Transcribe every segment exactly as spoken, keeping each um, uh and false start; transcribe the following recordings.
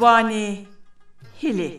ځواني هیلې.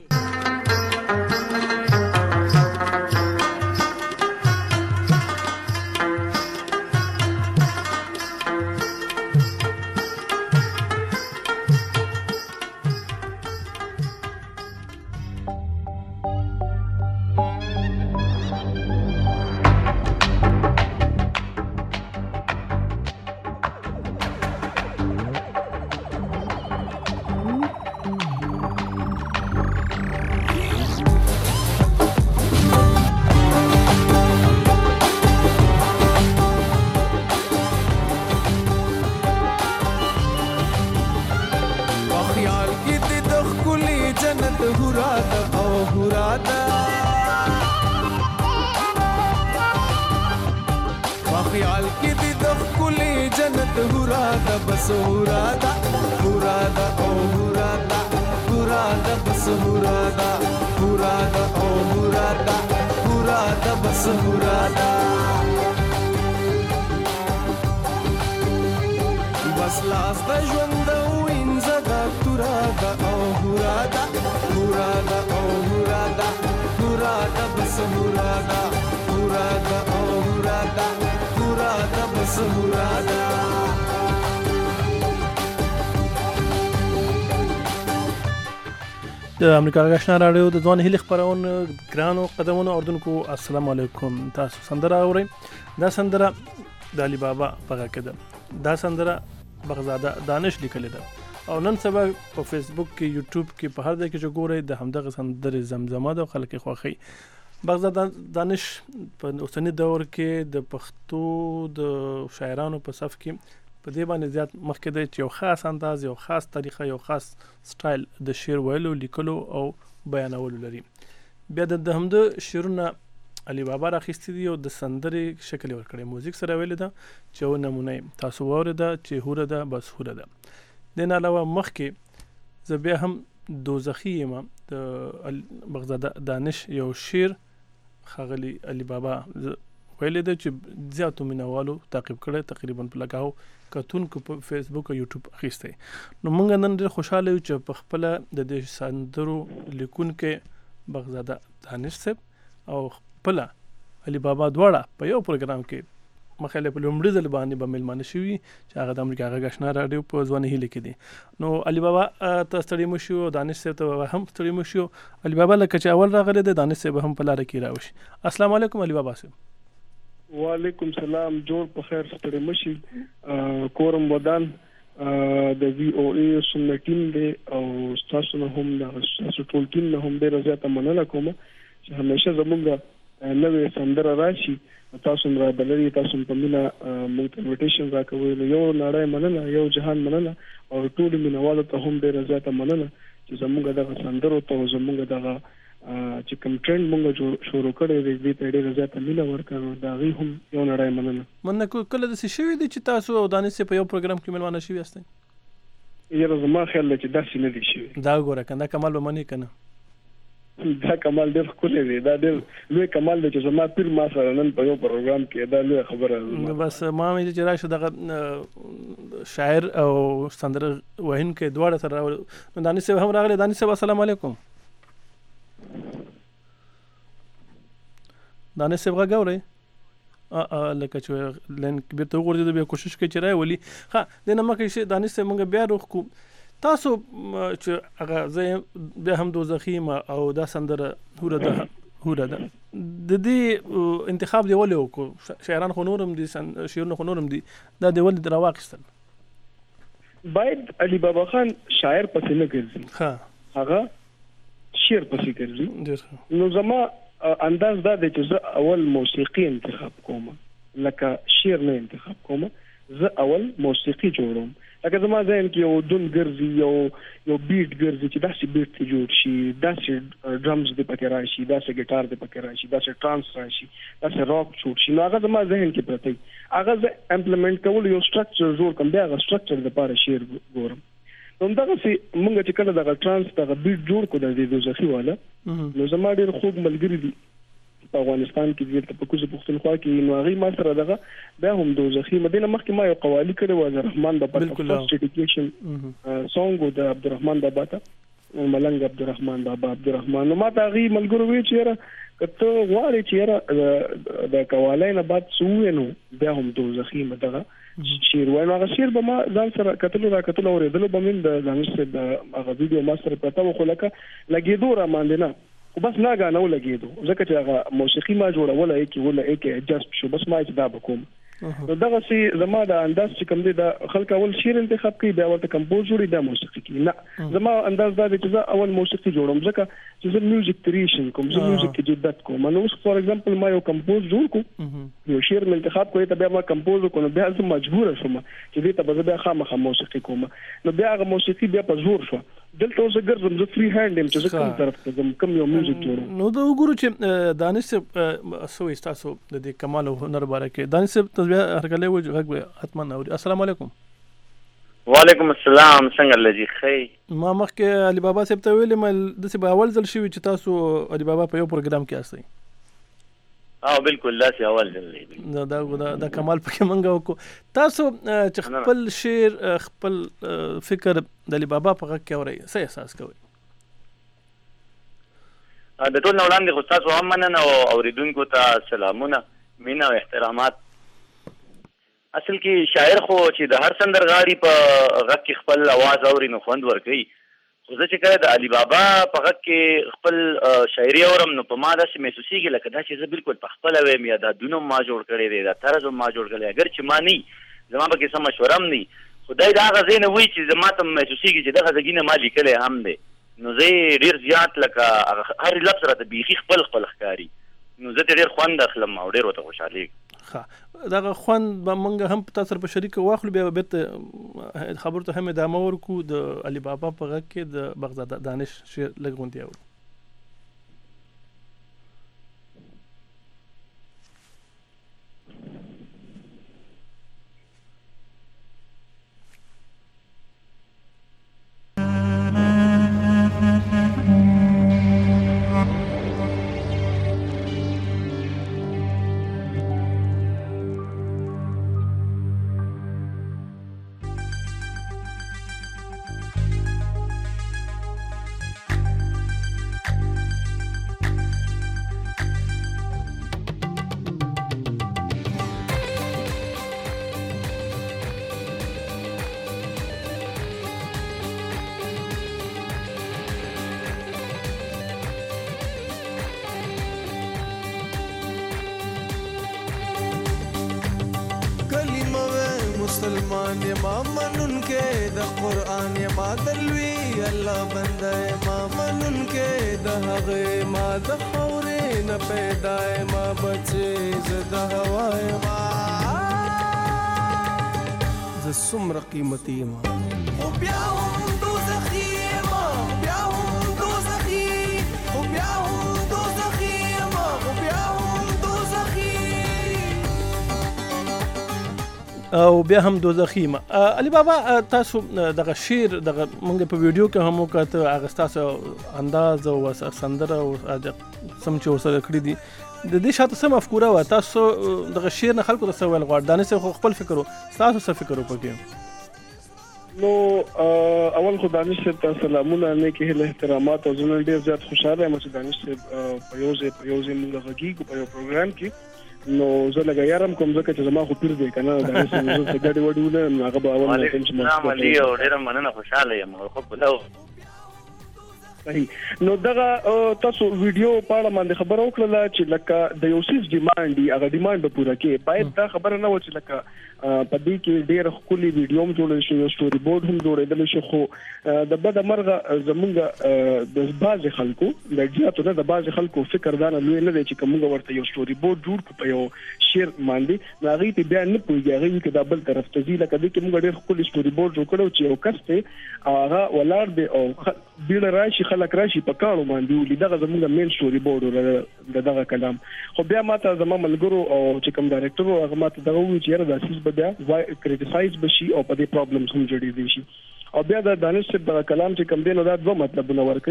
د امریکا غږ رادیو د ځوان هیلې خبرونه ګرانو قدمونو اردوونکو السلام علیکم. تاسو سندره اورئ. دا سندره د علي بابا په غږ کې ده. دا سندره بغزاده دانش لیکلې ده او نن سبا په فیسبوک کې یوټیوب کې په هر ځای کې چې ګورئ د همدغه سندرې زمزمه ده او خلک یې خوښوي. بغزاده دانش په اوسني دور کې د پښتو د شاعرانو په صف کې په دې باندې زیات مخکې دی چې یو خاص انداز، یو خاص طریقه، یو خاص سټایل د شعر ویلو، لیکلو او بیانولو لري. بیا د همده شعرونه علي بابا راخیستي دي او د سندرې شکل ورکړی، موزیک سره ویلې ده چې یو نمونه تاسو واورېده چې هوره ده بس هوره ده. دې نه علاوه مخکې زه بیا هم دوزخي یم د بغزاده دانش یو شعر ښاغلي علي بابا ویلې ده چې زیاتو مینوالو تعقیب کړی، تقریبا په لګاو کتونکو په فیسبوک او یوټیوب اخیستی. نو موږ نن ډېر خوشحاله یو چې په خپله د دې سندرو لیکونکی بغزاده دانش صاحب او خپله علي بابا دواړه په یو پروګرام کې مخاله په لومړي ځل باندې به مېلمانه شوي چې هغه د امریکا غږ اشنا راډیو په ځواني هیلې کې دي. نو علي بابا ته ستړي مو شو، دانش صاحب ته هم ستړي مو شو. علي بابا لکه چې اول راغلی دی، دانش صاحب هم په لاره کې راوشي. السلام علیکم علي بابا صاحب. وعلیکم سلام. جوړ په خیر، ستړي مشي. کورم ودان د وی او ای سم ټیم دی او تاسو نه هم د تاسو ټول ټیم نه هم ډیره زیاته مننه کوم چې همیشه زموږ نوې سندره راشي، تاسو را بلري، تاسو په مینا موږ انویټیشن راکوي. یو نړۍ مننه، یو جهان مننه او ټول مینوالو ته هم ډیره زیاته مننه چې زموږ دغه سندرو ته زموږ دغه چې کوم ټرند موږ شروع کړی دی دې ته ډیره زیاته مینه ورکړو. دا غي هم یو نړۍ مننه. مننه. کله د څه شوي دي چې تاسو او دانش په یو پروګرام کې مېلمانه شوي یاستئ؟ یاره زما خیال دی چې داسې نه دي شوي. دا ګوره کنه کمال به منې کنه. دا کمال ډېر ښکلی دی، دا ډېر لوی کمال دی چې زما پیر ما سره نن په یو پروګرام کې دا لویه خبره. بس ما مې چې راشه دغه شاعر او سندره ویونکی دواړه سره راولو. نو دانش صاحب هم راغلی. دانش صاحب السلام علیکم. دانش صاحب غږ اورئ؟ لکه چې لین بیرته وغورځېدو، بیا کوشش کوي چې راولي. ښه دې نه مخکې چې دانش صاحب موږ بیا روغ کړو، تاسو چې هغه زه بیا هم دوزخي یم او دا سندره هوره ده هوره ده د دې انتخاب دی ولې وکړو؟ شاعران خو نور هم دي، شعرونه خو نور هم دي، دا دی ولې راواخیستل؟ باید علي بابا خان شاعر پسې نه ګرځي، ښه هغه شعر پسې ګرځي. نو زما انداز دا دی چې زه اول موسیقي انتخاب کوم، لکه شعر نه انتخاب کوم. زه اول موسیقي جوړوم، لکه زما ذهن کې یو دون ګرځي، یو یو بیټ ګرځي چې داسې بیټ ته جوړ شي، داسې ډرمز دې پکې راشي، داسې ګیټار دې پکې راشي، داسې ټرانس راشي، داسې راک جوړ شي. نو هغه زما ذهن کې پرته وي، هغه زه امپلیمنټ کول یو سټرکچر جوړ کړم، بیا هغه سټرکچر دپاره شعر ګورم. نو همدغسې مونږ چې کله دغه ټرانس دغه بیټ جوړ کړو د دوزخي والا، نو زما ډېر خوږ ملګري دي په افغانستان کې دلته په کوزه پښتونخوا کې، نو هغوی ما سره دغه بیا هم دوزخي مدې نه مخکې ما یو قوالي کړی و د رحمان بابا ته، فرسټ ډیډیکیشن سونګ و د عبدالرحمان بابا ته. ملنګ عبدالرحمن بابا عبدالرحمن. نو ما ته غي ملګرو وی چې کته غواړي چې د کوالای نه بعد سوې نو بیا هم دوزخي مدغه شیر وای نو هغه شیر به ما ځان سره کتلو را کتلو اورېدلو به من د ځانسته د هغه ویډیو ماستر پته خو لکه لګېدو را باندې نه خو بس نه غانو لګېدو ځکه چې هغه موسیقي ما جوړوله کې ولا کې اډجست شو بس ما چې دا بکوم. نو دغه سي زما د انداز چې کوم دی د خلک اول شیر انتخاب کوي بیا ورته کمپوز جوړي دا موسیقي کوي. نه زما انداز دا دی چې اول موسیقي جوړوم ځکه چې زه میوزیک کریشن کوم زه میوزیک کې جدت کوم. نو فور ایگزامپل ما یو کمپوز جوړ کو یو شیر انتخاب کوي ته بیا ما کمپوز کوم بیا زه مجبور شوم چې دې ته به بیا خامخا موسیقي کوم. نو بیا هغه موسیقي بیا په زور شو دلته اوس ګرځم زه فری هاند يم چې زه کوم طرف ته زم کوم یو میوزیک جوړم. نو دا وګورو چې دانش سو تاسو د دې کمال او هنر باره کې دانش تاسو هرکله و غږ حتما اوري. السلام علیکم. وعلیکم السلام څنګه لږی خی. ما مخکې علي بابا صاحب ته ویلم د څه به اول ځل شوی چې تاسو علي بابا په یو پروګرام کې استئ. اه بالکل دا سی اول ځل دی. دا دا دا کمال پکې منګه وکړو. تاسو چې خپل شعر خپل فکر د علي بابا په غږ کې اورئ څه احساس کوئ؟ د ټول نه وړاندې خو تاسو هم مننه او اورېدونکو ته سلامونه مینه او احترامات. اصل کې شاعر خو چې د هر سندرغاړي په غږ کې خپل आवाज اوري نو خوند ورکوي. خو زه چې کله د علي بابا په غږ کې خپل شاعري اورم نو په ما داسې محسوسېږي لکه دا چې زه بالکل په خپله ویم یا دا دونه ما جوړ کړی دی دا طرز ما جوړ کړی اگر چې ما نه زما پکې څه مشوره هم نه خدای د هغه ځای نه وایي چې زما ته محسوسېږي چې دغه غږونه ما لیکلی هم دی. نو زه یې ډېر زیات لکه هر لفظ راته بیخي خپل خپل ښکاري نو زه ته ډېر خوند اخلم او ډېر ورته خوشحالېږم. ښه دغه خوند به موږ هم تاسو سره په شریکه واخلو بیا بیرته خبرو ته هم ادامه ورکړو. د علي بابا په غږ کې د بغداد دانش شعر لږ غوندې اورو. مسلمان یما منن کې د قرآن یما دلوي الله بنده یما منن کې د هغه ما د خورې نه پیدا یما بچې زده هوا یما ز څومره قیمتي یما خو بیا هم دوزخي یما بیا هم دوزخي خو بیا هم دوزخي یما خو بیا هم دوزخي او بیا هم دوزخي ما. علي بابا تاسو دغه شعر دغه مونږ په ویډیو کې هم وکړه هغه تاسو انداز او سندره او سم چې ورسره کړی دي د دې شاته سم افکوره و تاسو دغه شعر نه خلکو ته څه ویل غواړئ دانش خپل فکر تاسو څه فکر وکړئ؟ نو اول خو دانش ته سلامونه نه کې له احترامات او زنه ډیر زیات خوشاله یم چې دانش په یو ځای په یو ځای موږ غږیږو په یو پروګرام کې نو زه لګا یارم کوم ځکه چې زما خو پیر دی کنه دا څه څه ګډي وډونه نو هغه به اول نه کوم چې ما علي او ډیر مننه خوشاله یم خو په لو صحیح. نو دغه تاسو ویډیو په اړه باندې خبر وکړه چې لکه د یو سیس ډیماند دی هغه ډیماند به پوره کې باید دا خبره نه و چې لکه په دې کې ډېر خولي ویډیو هم جوړل شي او سټوري بورډ هم جوړېدل شي خو د بد مرغه زمونږ د باز خلکو د جاتو نه د باز خلکو فکر دا نه لوي نه دی چې کومه ورته یو سټوري بورډ جوړ کو په یو شیر باندې ناغي ته بیا نه پويږي هغه کې د بل طرف ته ځي لکه دې کې موږ ډېر خولي سټوري بورډ جوړ کړو چې یو کس ته هغه ولار دی او بیل راشي خلک راشي په کارو باندې ولې دغه زموږ مین سټوري بورډ دغه کلام خو بیا ماته زموږ ملګرو او چې کوم ډایرکټر هغه ماته دغه وی چې دا سیس بیا وای کریټیسایز بشي او په دې پرابلمز هم جوړې دي شي او بیا د دانش د کلام چې کوم دی نو دا دوه مطلبونه ورکړي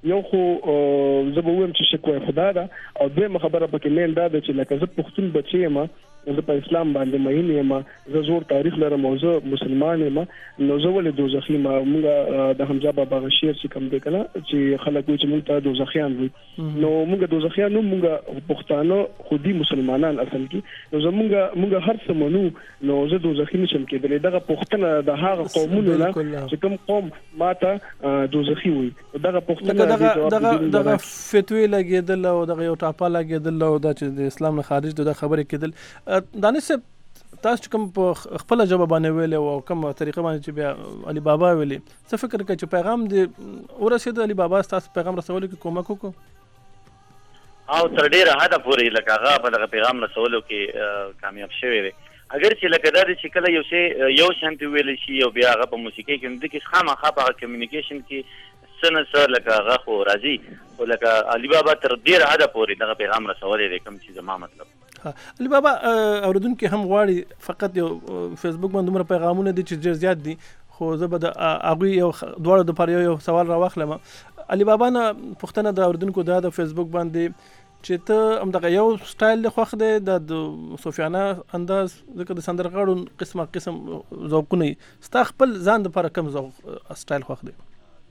یو خو زه به وایم چې شکوه خدا ده او دویمه خبره پکې مین دا ده چې لکه زه پښتون بچی یم زه په اسلام باندې مین یم زه زور تاریخ لرم او زه مسلمان یم نو زه ولې دوزخي ما موږ د حمزه بابا شعر چې کوم دی کنه چې خلک وایي چې موږ ته دوزخیان وي نو موږ دوزخیان نو موږ پښتانه خودي مسلمانان اصل کې نو زموږ موږ هر څه منو نو زه دوزخي نشم کېدلی دغه پښتنه د هغه قومونو نه چې کوم قوم ماته دوزخي وي دغه پښتنه دغه دغه فتوی لګیدل او دغه یو ټاپا لګیدل او د اسلام نه خارج د خبرې کېدل دانش تاسو کوم په خپل ژبه باندې ویل او کوم طریقه باندې چې بیا علي بابا ویلي څه فکر کوي چې پیغام دی ورسېد علي بابا تاسو پیغام رسولو کې کومک وکړو او تر ډیره حد پورې لکه هغه په دغه پیغام رسولو کې کامیاب شوی دی اگر چې لکه دا چې کله یو شی یو شانتي ویل شي او بیا هغه په موسیقي کې د کې خامخا په کمیونیکیشن کې سن سره لکه هغه خو راځي او لکه علي بابا تر ډیره حد پورې دغه پیغام رسولې دی کوم چې زما مطلب علي بابا اوریدونکو هم غواړي فقط یو فیسبوک باندې دومره پیغامونه دي چې ډېر زیات دي خو زه به د هغوی یو دواړو دپاره یو سوال راواخلم علي بابا نه پوښتنه د اوریدونکو دا د فیسبوک باندې چې ته همدغه یو سټایل د خوښ دی د صوفیانه انداز ځکه د سندرغاړو قسمه قسم ذوقونه ستا خپل ځان دپاره کوم ذوق سټایل خوښ دی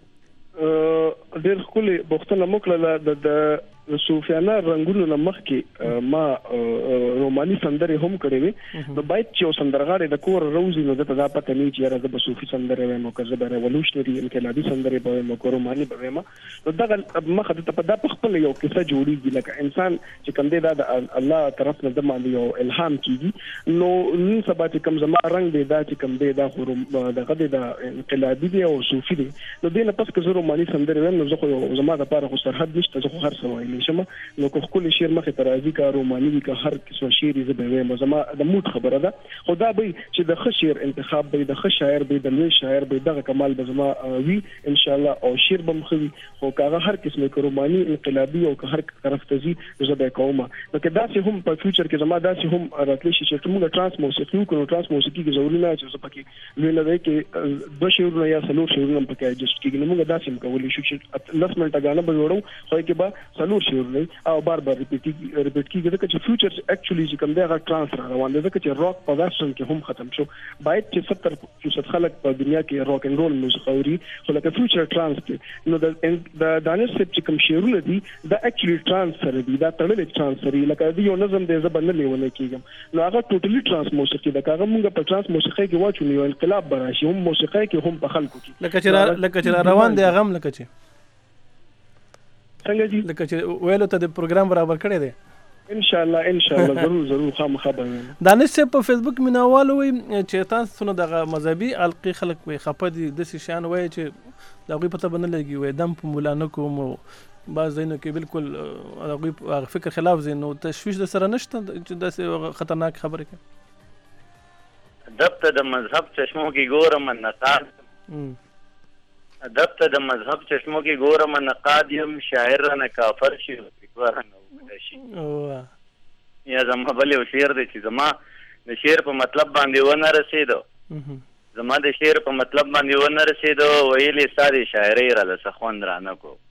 ډېر ښکلې پوښتنه مو کړله د د صوفیانه رنګونو نه مخکې ما روماني سندرې هم کړې وې نو باید چې یو سندرغاړی د کور روزي نو دته دا پته نه چې یاره زه به صوفي سندرې وایم او که زه به ریولوشنري انقلابي سندرې به وایم او که روماني به وایم نو دغه مخه دته په دا په خپله یو کیسه جوړېږي لکه انسان چې کوم دی دا د الله طرف نه د باندې یو الهام کېږي نو نن سبا چې کوم زما رنګ دی دا چې کوم دی دا خو دغه دی دا انقلابي دی او صوفي دی نو دې نه پس که زه روماني سندرې وایم نو زه خو زما دپاره خو سرحد نشته زه خو هر څه وایم شم نو که خپل شعر مخې ته راځي که روماني وي که هر قسم شعر یې زه به وایم زما د موډ خبره ده خو دا به چې د ښه شعر انتخاب به د ښه شاعر به د لوی شاعر به دغه کمال به زما وي انشاءالله او شعر به م ښه وي خو که هغه هر قسم که روماني انقلابي او که هر طرف ته ځي زه به یې کوم نو که داسې هم په فیوچر کې زما داسې هم راتلی شي چې موږ ټرانس موسیقي وکړو نو ټرانس موسیقي کې ضروري نه چې زه پکې لوی نه دی کې دوه شعرونه یا څلور شعرونه هم پکې ایډجسټ کېږي نو موږ داسې هم کولی شو چې لس منټه ګانه به جوړو خو یې کې به څلور شعرونه او بار بار ریپیټ ریپیټ کیږي ځکه چې فیوچر اکچولی چې کوم دی هغه ټرانس را روان دی ځکه چې راک په ویسټرن کې هم ختم شو باید چې ستر فیصد خلک په دنیا کې راک اینډ رول موسیقي اوري خو لکه فیوچر ټرانس دی نو د د دانش چې کوم شعرونه دي دا اکچولی ټرانس سره دي دا تړلې ټرانس سره لکه د یو نظم دی زبر نه لیونه کیږم نو هغه ټوټلی ټرانس موسیقي دا هغه موږ په ټرانس موسیقي کې واچو نو انقلاب براشي هم موسیقي کې هم په خلکو کې لکه چې لکه چې روان دی هغه لکه چې څنګه جی لکه چې ویلو ته د پروګرام برابر کړی دی ان شاء الله ان شاء الله ضرور ضرور خامخا به دانش په فیسبوک مینوال وي چې تاسو نو دغه مذهبي القي خلک وي خپه دي د شان وي چې دغه پته بنه لګي وي دم په مولانا کوم بعض دینو کې بالکل دغه فکر خلاف زین نو تشویش د سره نشته چې د خطرناک خبره کوي دبته د مذهب چشمو کې ګورم نقاد دبته د مذهب چشمو کې ګورم نقاد یم شاعر نه کافر شي فکر نه شي یا زما بل یو شعر دی چې زما د شعر په مطلب باندې ونه رسیدو زما د شعر په مطلب باندې ونه رسیدو ویلې ساده شاعري را لسه خوند را نه کو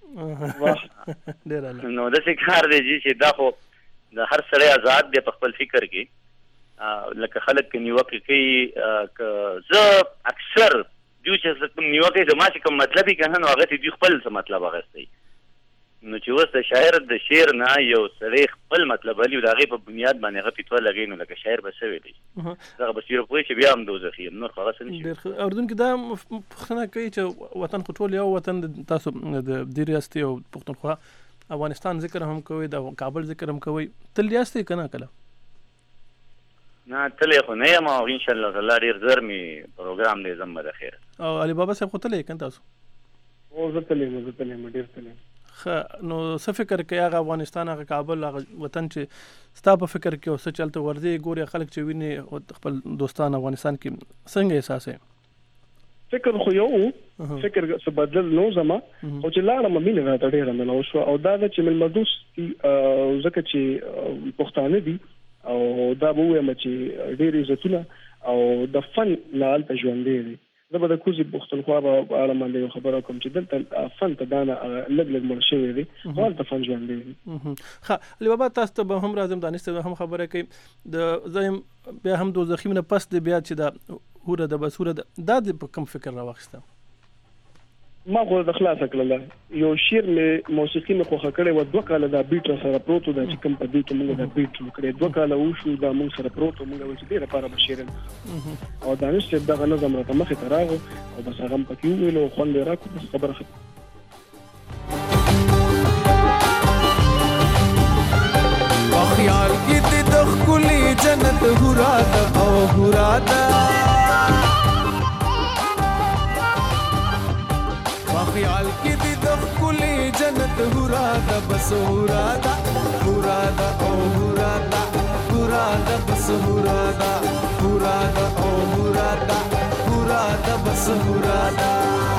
نو د څه کار دی چې دا خو د هر سړی آزاد دی په خپل فکر کې لکه خلک نیوکه کوي زه اکثر دیو چې کوم نیوکه زما چې کوم مطلب یې کنه نو هغه دې خپل څه مطلب اغستی نو چې وس د شاعر د شعر نه یو سړی خپل مطلب لري دا غي په بنیاد باندې هغه پیټو لګینو لکه شاعر به سوي دی دا به شعر کوی چې بیا هم دوزخي نور خلاص نشي اردن کې دا پښتنه کوي چې وطن خټول یو وطن تاسو د ریاستي او پښتونخوا افغانستان ذکر هم کوي د کابل ذکر هم کوي تل ریاستي کنه کله نه تلې خو نه یم او ان شاء الله تعالی ډیر زر می پروګرام دې زم د خیر او علي بابا صاحب خو تلې کین تاسو او زه تلې زه تلې ډیر تلې نو څه فکر کوي هغه افغانستان هغه کابل هغه وطن چې ستا په فکر کې اوس چلته ورځي ګوري خلک چې ویني خپل دوستان افغانستان کې څنګه احساس ہے فکر خو یو فکر څه بدل نو زما او چې لاړم مینه راته ډیره ملو شو او دا چې مل مدوس زکه چې پښتانه دي او دا به وایم چې ډیر عزتونه او د فن لال ته ژوند دی دا به د کوزي پښتونخوا په اړه باندې خبره کوم چې دلته فن ته دا لږ لږ مړ شوی دی او هلته فن ژوندی دی. ښه علي بابا تاسو ته به هم راځم دانش ته هم خبره کوي د زه بیا هم دوزخي نه پس دی بیا چې دا هوره د بسوره دا د کوم فکر راوخسته؟ ما خو د خلاصه کړله یو شعر مې موسیقي مې خوښه کړې وه دوه کاله دا بیټ را سره پروت و دا چې کوم په دې کې موږ دا بیټ جوړ کړی دوه کاله وشو دا موږ سره پروت و موږ ویل چې دې لپاره به شعر او دانش صاحب دغه نظم راته مخې ته راغو او بس هغه م پکې وویل او خوند یې راکړو بس خبره ختمه. په خیال کې دې د ښکلي جنت هورا ده او هورا ده خیال کې دې د ښکلي جنت هورا ده بس هورا ده هورا ده او هورا ده هورا ده بس هورا ده هورا ده او هورا ده هورا ده بس هورا ده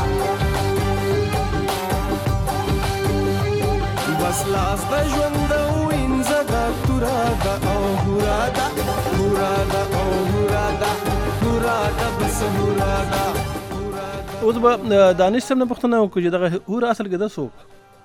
بس لاس د ژوند وینځه ده تورا ده او هورا ده هورا ده او هورا ده هورا ده بس هورا ده. اوس به دانش صاحب نه پوښتنه وکړو چې دغه هوره اصل کې ده څوک؟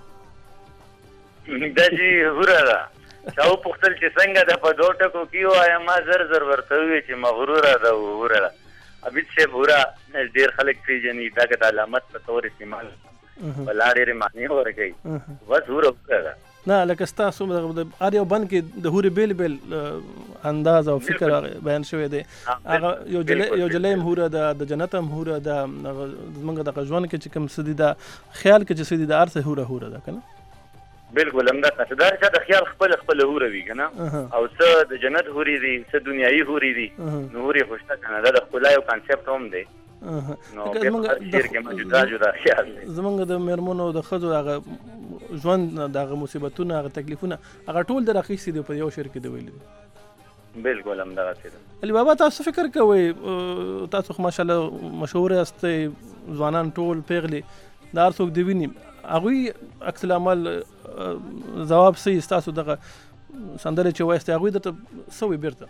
دا چې هوره ده چا وپوښتل چې څنګه ده په دوه ټکو کې ووایم ما زر زر ورته وویل چې مغروره ده هوره ده. عبید صاحب هوره ډېر خلک پېژني دا که د علامت په طور استعمال په لا ډېرې معنې ورکوي بس هوره هوره ده. نه لکه ستاسو د هر یو بند کې د هورې بیل بیل انداز او فکر بیان شوی دی. هغه یو یو جلی هم هوره ده د جنت هم هوره ده زمونږ دغه ژوند کې چې کوم څه دي دا خیال کې چې څه دي د هر څه هوره هوره ده که نه؟ بالکل همداسې دا چا د خیال خپله خپله هوره وي که نه او څه د جنت هورې دي څه دنیایي هورې دي نو هورې خو شته که نه دا د ښکلا یو کانسپټ هم دی نو شعر کې جدا جدا خیال دی. زمونږ د مېرمنو د ښځو هغه ژوند دغه مصیبتونه هغه تکلیفونه هغه ټول د راخیستي دي په یو شعر کې د ویلي دي. بالکل همدغسې ده. علي بابا تاسو فکر کوئ تاسو خو ماشاءالله مشهور یاستئ ځوانان ټول پیغلې دا هر څوک دې ویني هغوی عکس العمل ځواب څه یي ستاسو دغه سندرې چې وایستې هغوی درته څه وایي بیرته؟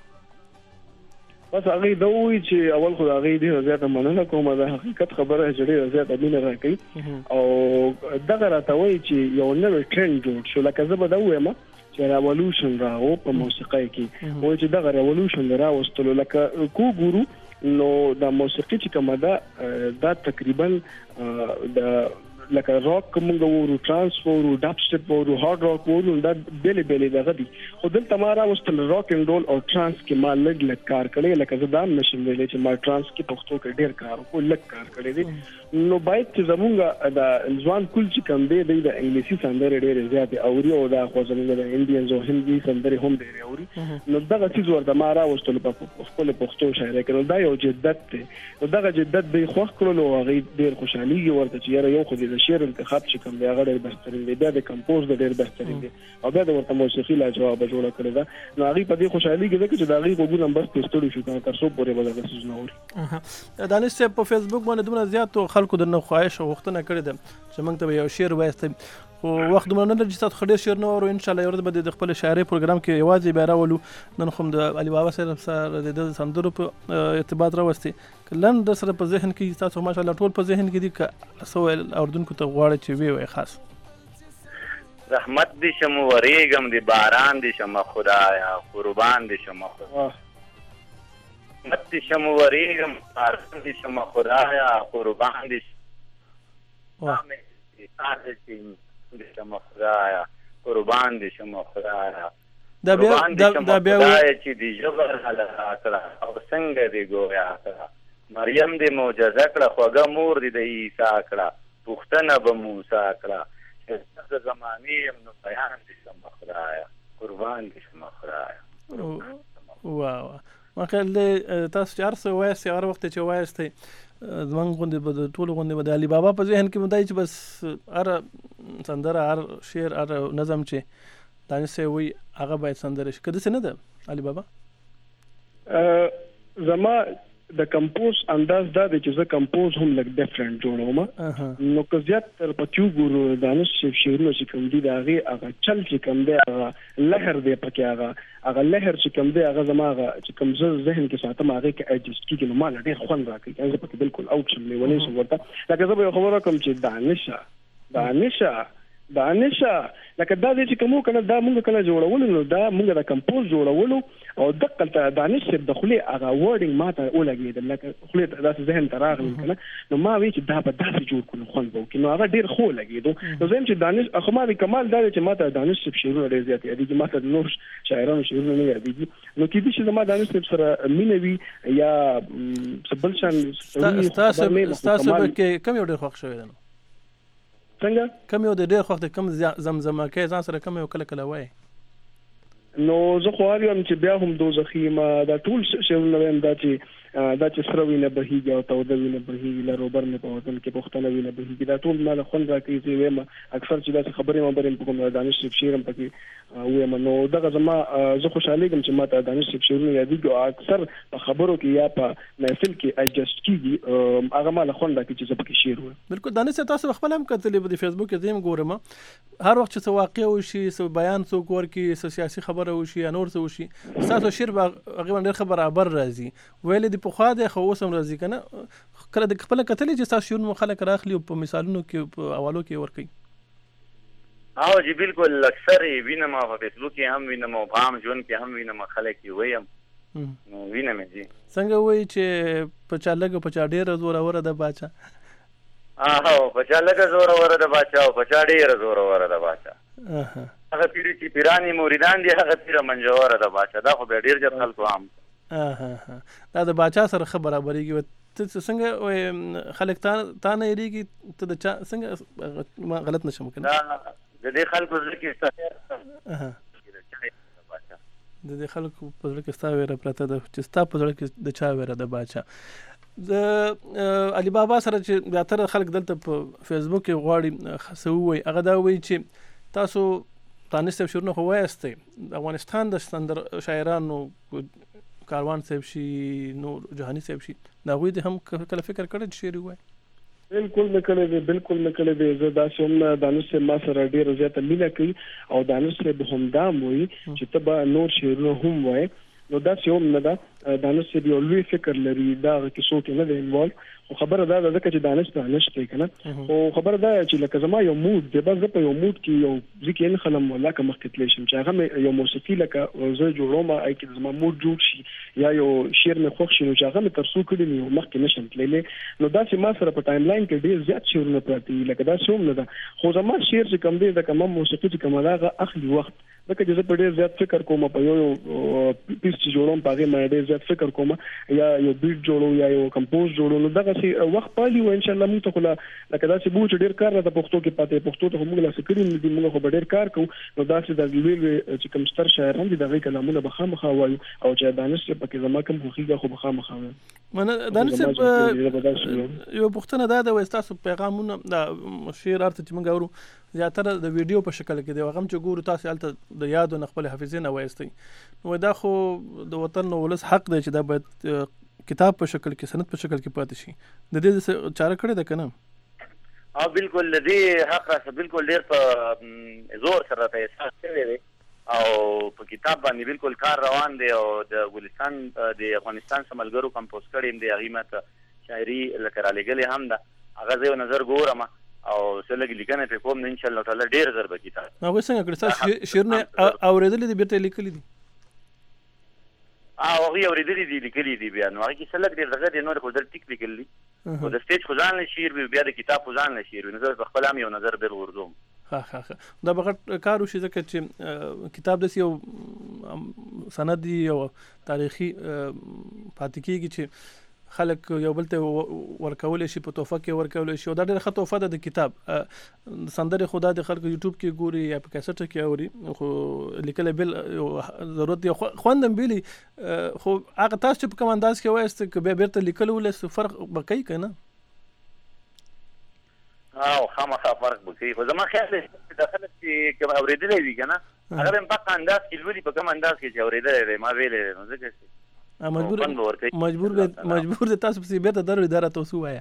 بس هغوی دا ووایي چې اول خو د هغوی ډېره زیاته مننه کومه د حقیقت خبره چې ډېره زیاته مینه راکوي او دغه راته وایي چې یو نوی ټرینډ جوړ شو لکه زه به دا ووایم چې راولوشن راغو په موسیقۍ کې وایي چې دغه راولوشن د راوستلو لکه کو ګورو نو د موسیقي چې کومه ده دا تقریبا د لکه راک مونږ وورو ترانس وورو ډاپ سټپ وورو هارد راک وورو دا بیلې بیلې دغه دي خو دلته ما راوستل راک اینډ رول او ترانس کې ما لږ لږ کار کړی لکه زه دا هم نشم ویلی چې ما ترانس کې پښتو کې ډېر کار وکړو لږ کار کړی دی نو باید چې زمونږ د ځوان کل چې کوم دی دی د انګلیسي سندرې ډېرې زیاتې اوري او دا خو زمونږ د انډینز او هندي سندرې هم ډېرې اوري نو دغه څیز ورته ما راوستلو په خپلې پښتو شاعرۍ کې نو دا یو جدت دی نو دغه جدت به یې خوښ کړلو او هغوی ډېر خوشحالېږي ورته چې یاره یو خو د شعر انتخاب چې کوم دی هغه ډېر بهترین دی بیا د کمپوز د ډېر بهترین دی او بیا د ورته موسیقي لاجوابه جوړه کړې ده نو هغوی په دې خوشحالېږي ځکه چې د هغوی غوږونه هم بس پرې ستړي شو که تر څو پورې به دغه څیزونه اوري. دانش صاحب په فیسبوک باندې دومره زیاتو خلکو درنه خواهش او غوښتنه کړې ده چې موږ ته به یو شعر ووایستئ خو وخت دومره نه لري چې تاسو ښه ډېر شعر نه واورو انشاءالله یو ورځ به د خپل شاعرۍ پروګرام کې یوازې بیا راولو نن خو هم د علي بابا صاحب سره د ده سندرو په ارتباط راوستې که لنډ در سره په ذهن کې تاسو ماشاءالله ټول په ذهن کې دي که څه ویل اردونکو ته غواړئ چې ویې وایي خاص؟ رحمت دې شم ورېږم د باران دې شم خدایا قربان دې شم رحمت دې شم ورېږم باران دې شم خدایا قربان دې شم خدایا قربان دې شم خدایا دا بیا دا بیا چې دې ژبه راله کړه او څنګه دې ګویا کړه مریم دې معجزه کړه خوږه مور دې د عیسی کړه پوښتنه به موسی کړه د زمانې یم نو بیان دې شم خدایا قربان دې شم خدایا. واه ما خیال دی تاسو چې هر څه وایاستئ هر وخت چې وایاستئ زموږ غوندې به د ټولو غوندې به د علي بابا په ذهن کې به دا چې بس هر سندره هر شعر هر نظم چې دانش صاحب وایي هغه باید سندره شي که داسې نه ده علي بابا؟ زما د کمپوز انداز دا دی چې زه کمپوز هم لګ ډیفرنٹ جوړوم نو که زیات تر پکیو ګورو دانش شیرونو چې کوم دي دا هغه هغه چل چې کوم دی هغه لهر دی پکې هغه هغه لهر چې کوم دی هغه زما چې کوم زه ذهن کې ساتم هغه کې اډجست کیږي نو مال ډېر خوند راکړي زه پکې بالکل اوټ شم لیولې سو ورته لکه زه به خبره کوم چې دانش دانش دانش لکه دا چې کومو کنه دا مونږ کله جوړول نو دا مونږ د کمپوز جوړولو او دقل ته دانش د خلی هغه ورډینګ ماته ولګید لکه خلی داسې ذهن ته راغلی کنه نو ما وی چې دا به داسې جوړ کړو خو نو نو هغه ډیر خو لګیدو نو زم چې دانش اخو ما د کمال دا چې ماته دانش شیرونه ډیر زیات دي چې ماته نور شاعرانو شیرونه نه دي نو کې دي چې ما دانش سره مینوي یا سبل شان تاسو تاسو کې کوم یو ډیر خوښ شوی دی څنګه کوم یو د ډیر خوښ د کوم زمزمه کې ځان سره کوم یو کله کله وای نو زه خو وایم چې بیا هم دوزخی ما دا ټول شیونه ویم دا چې دا چې سره وینه بهیږي او توده وینه بهیږي لارو بر نه په وطن کې پښتنه وینه بهیږي دا ټول ما خون راکې چې ویم اکثر چې دا خبرې ما بریم په کوم دانش شیرم پکې ویم نو دغه زما زه خوشاله یم چې ما ته دانش شیرونه یادېږي او اکثر په خبرو کې یا په محفل کې اډجست کیږي هغه ما خون راکې چې زه پکې شیر ویم بالکل دانش تاسو خپل هم کتلې په فیسبوک کې زم ګورم هر وخت چې واقع وشي سو بیان سو کور کې سیاسي خبره وشي یا نور څه وشي تاسو شیر هغه ډېر خبره خبر راځي ویل دي په خوا د خو اوسم راځي کنه کله د خپل کتلې چې تاسو شیر خلک راخلي په مثالونو کې په حوالو کې ورکي او جی بالکل اکثر وینم په فیسبوک کې هم وینم او په عام ژوند کې هم وینم خلک یې ویم نو وینم جی څنګه وای چې په چا لګ په چا ډېر زور اوره د باچا او په چا لګ زور اوره د باچا او په چا ډېر زور اوره د باچا هغه پیری چې پیرانی مریدان دي هغه پیر منجوره د باچا دا خو به ډېر جب خلکو عام اه دا د باچا سره خبره بريږي ته څنګه خلک تا تا نه یریږي ته د چا څنګه غلط نشم کنه د دې خلکو ځکه اه د دې خلکو په ځل کې ستا ویره پرته د چې ستا په ځل کې د چا ویره د باچا د علي بابا سره چې زیاتره خلک دلته په فیسبوک کې غواړي خصوي هغه دا وایي چې تاسو تانسته شروع نه وایسته افغانستان د سندر شاعرانو کاروان صاحب شي نور جهانی صاحب شي دا غوي د هم کله فکر کړی شعر وای بالکل نکړې دي بالکل نکړې دي زه دا چې دانش ما سره ډیر زیات مینه کوي او دانش به هم دا وایي چې تبا نور شعرونه هم وای نو دا چې هم نه دا دانش یو لوی فکر لري دا کې څوک نه دی انوالو خو خبره دا ده چې دانش ته نشته کنه او خبره دا چې لکه زما یو مود دی بس په یو مود کې یو ځکه ان خلم ولا کوم مخکتلی شم چې هغه یو موسیقي لکه زه جوړوم اې کې زما مود جوړ شي یا یو شعر مې خوښ شي نو چې هغه تر څو کړي نو مخکې نشم تللی نو دا چې ما سره په ټایم لاین کې ډیر زیات شعرونه پراته لکه دا څوم نه ده خو زما شعر چې کوم دی د کوم موسیقي چې کوم هغه اخلي وخت لکه چې زه په ډیر زیات فکر کوم په یو پیس چې جوړوم په هغه مې ډیر زیات فکر کوم یا یو بیټ جوړو یا یو کمپوز جوړو نو دا چې وخت پالي و ان شاء الله موږ ته خلا لکه دا چې بو چې ډیر کار نه د پښتو کې پاتې پښتو ته موږ لا سکرین دي موږ خو ډیر کار کوو نو دا چې د ویل چې کوم ستر شاعران دي دغه کلامونه به خامخا وایي او چې دانش په کې زما کوم خوخيږي خو به خامخا وایي منه دانش یو پښتنه دا د وستاسو پیغامونه د شعر ارته چې موږ اورو زیاتره د ویډیو په شکل کې دی هغه چې ګورو تاسو الته د یادو نخبل حافظین وایستي نو دا خو د وطن ولس حق دی چې دا باید کتاب په شکل کې سند په شکل کې پاتې شي د دې چاره کړې ده کنه او بالکل دې حق راځه بالکل ډېر په زور سره ته احساس کوي او په کتاب باندې بالکل کار روان دی او د ګلستان د افغانستان سملګرو کمپوز کړي دي هغه ماته شاعري لکه را لګلې هم ده هغه زه نظر ګورم او سلګ لیکنه په کوم ان شاء الله تعالی ډېر زر به کتاب نو څنګه کړی شعرونه اوریدلې دي بیرته لیکلې دي اه هغه اوریدلې دي لیکلې دي بیا نو هغه کې سلګ ډېر زغه دي نور خو در ټیک لیکلې او د سټیج خدان له شعر بیا د کتاب خدان له شعر نظر په خپل هم یو نظر بل ورزوم ها ها ها دا بغټ کار وشي ځکه چې کتاب د یو سندي او تاریخي پاتې کیږي چې خلک یو بل ته ورکول شي په توفه کې ورکول شي دا ډېر ښه توفه ده د کتاب سندره خدا د خلکو یوټیوب کې ګوري یا په کیسټ کې اوري خو لیکل بل ضرورت یو خوندم بیلی خو هغه تاسو چې په کوم انداز کې وایست کې به بیرته لیکل ول فرق بکای کنه او خامخا فرق بکای خو زما خیال دی داخله چې کوم اوریدلې وی کنه هغه په انداز کې لولي په کوم انداز کې چې اوریدلې ما ویلې نو ځکه مجبور مجبور مجبور د تاسو په بیرته درو اداره تاسو وایا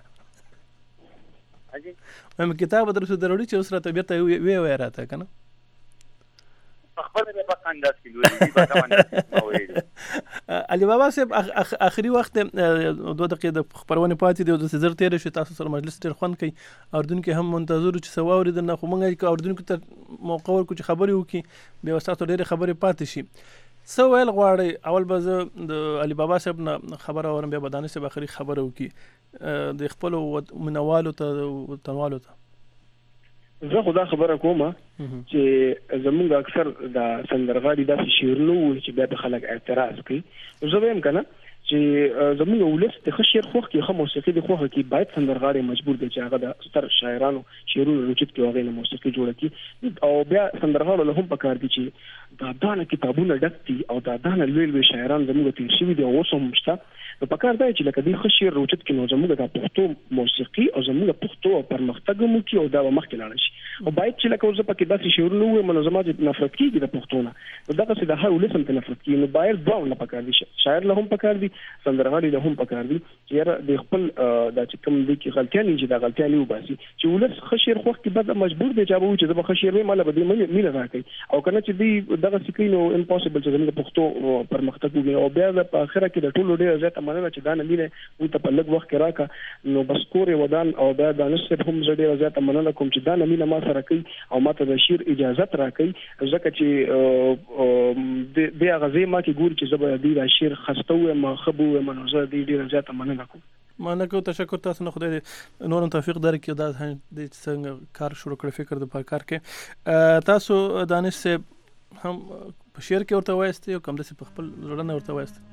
مې کتاب درسو دروړي چې اوس راته بیرته وی وی راته کنه خپل به په انداز کې لولي په کومه علي بابا صاحب اخري وخت دوه دقیقې د خبرونه پاتې دی د زر تیر شو تاسو سره مجلس ډیر خوند کوي اردن کې هم منتظر چې سواوري د نه خو مونږ کې اردن کې تر موقع ورکو چې خبري وکي به واسطه ډیر خبري پاتې شي سو ویل غواړي اول به زه د علي بابا صاحب نه خبره اورم بیا به دانش صاحب اخري خبره وکي د خپل منوالو ته تنوالو ته زه خدا خبره کوم چې زمونږ اکثر د سندرغاړي داسې شعرونه وي چې بیا د خلک اعتراض کوي زه وایم کنه چې زمونږ ولس د ښه شعر خوښ کې ښه موسیقي د خوښ کې باید سندرغاړي مجبور دي چې هغه د ستر شاعرانو شعرونه رچت کې هغه موسیقي جوړ کړي او بیا سندرغاړو له هم پکار دي چې دا دانه کتابونه ډک دي او دا دانه لوی لوی شاعران زموږ تیر شوي دي او اوس هم شته نو پکار دی چې لکه دې ښه شعر روچت کړي نو زموږ د پښتو موسیقي او زموږ پښتو پرمختګ مو کوي او دا مخکې لاړ شي او باید چې لکه اوس پکې داسې شعرونه وي منظمه چې نفرت کیږي د پښتو نه نو دغه څه د هر ولس هم نفرت کیږي نو باید دوه نه پکار دي شاعر له هم پکار دي سندرغاړي له هم پکار دي چې د خپل د چې کوم دي کې غلطیاں نه چې دا غلطیاں نه وباسي چې ولس ښه شعر خوښ کې بعد مجبور دي چې به چې د ښه شعر مې مال به دې مینه راکړي او کنه چې دی دغه سکینو امپوسیبل چې زموږ پښتو پرمختګ وکړي او بیا د اخره کې د ټولو ډیر زیاته مننه چې دا نه مینه وي ته په لږ وخت کې راکا نو بس کورې ودان او دا د نشر هم ډیر زیاته مننه کوم چې دا نه مینه ما سره کوي او ماته د شعر اجازه راکړي ځکه چې د هغه ځای ما کې ګور چې زبر دی د شعر خستوي ما خبو منو زه ډیر زیاته مننه کوم مننه کوم تشکر تاسو نه خدای نورم توفیق درکړي دا د څنګه کار شروع کړ فکر د کار کې تاسو دانش صاحب هم په شعر کې ورته وایسته او کوم د په خپل لړنه ورته وایسته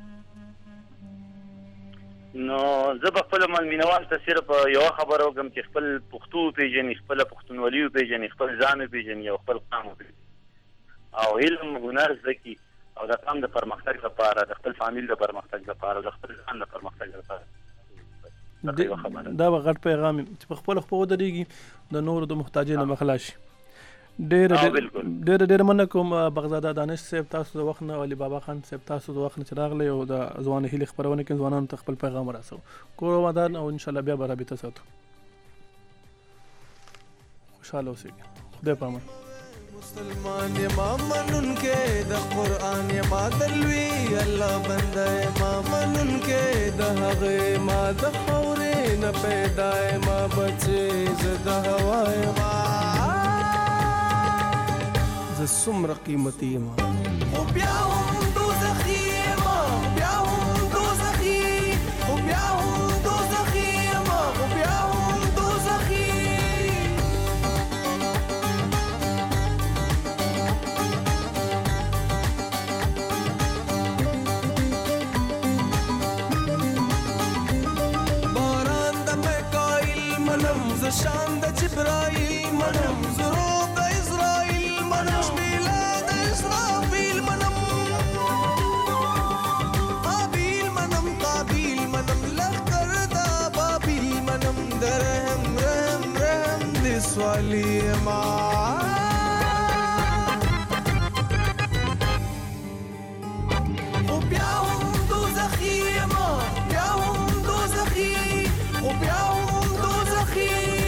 نو زه په خپل مینوال ته صرف یو خبره وکم چې خپل پښتو پیژنې خپل پښتونولي پیژنې خپل ځان پیژنې او خپل قام پیژنې او علم هنر زکی او د قام د پرمختګ لپاره د خپل فامیل د پرمختګ لپاره د خپل ځان د پرمختګ لپاره دا به غټ پیغام چې په خپل خپل ودرېږي د نور د محتاجینو مخلاص ډېر ډېر ډېر مننه کوم بغداد دانش صاحب تاسو د وخت نه علي بابا خان صاحب تاسو د وخت نه راغلی او د ځوان هیله خبرونه کې ځوانانو ته خپل پیغام راسو کور ودان او ان شاء الله بیا به رابطه ساتو خوشاله اوسئ خدای په امان مسلمان یما منن کې د قران یما دلوي الله بنده ما منن کې د هغه ما د خورې نه پیدا ما بچي زده هواي ما ز سمره قیمتي ما او بیا هم دوزخي ما بیا هم دوزخي او بیا هم دوزخي ما او بیا هم دوزخي شان د جبرائیل منم زروب د اسرائیل منم میلاد اسرافیل منم قابیل منم قابیل منم لخر دا بابیل منم درهم رحم رحم د سوالی ما او بیا هم دوزخی ما بیا هم دوزخی او بیا هم دوزخی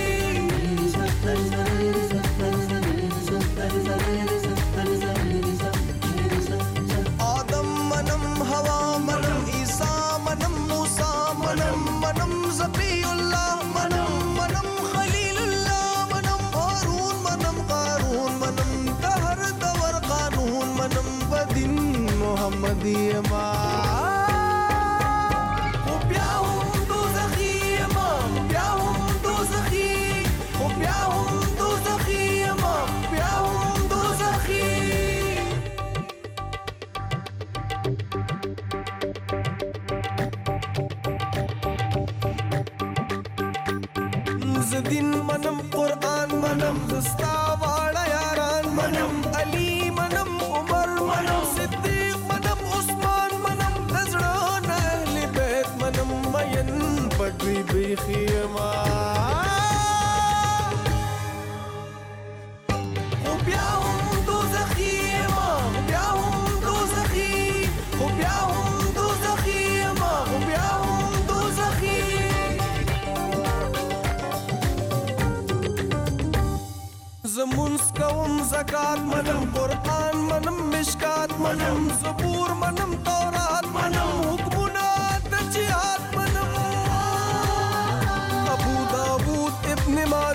آدم منم ہوا منم عیسیٰ منم موسیٰ منم منم ذبی اللہ منم منم خلیل اللہ منم ہارون منم قارون منم دہر دور قانون منم بدن محمدی ما دین منم قرآن منم زستا واړه یاران منم علی منم عمر منم صدیق منم عثمان منم نزړه نه اهل بیت منم مین پټوي بیخي ما او بیا هم دوزخي ما بیا هم دوزخي او بیا هم دوزخي کوم زکات منم قرآن منم مشکات منم زبور منم تورات منم حکمنا د جهاد منم ابو داود ابن ماجه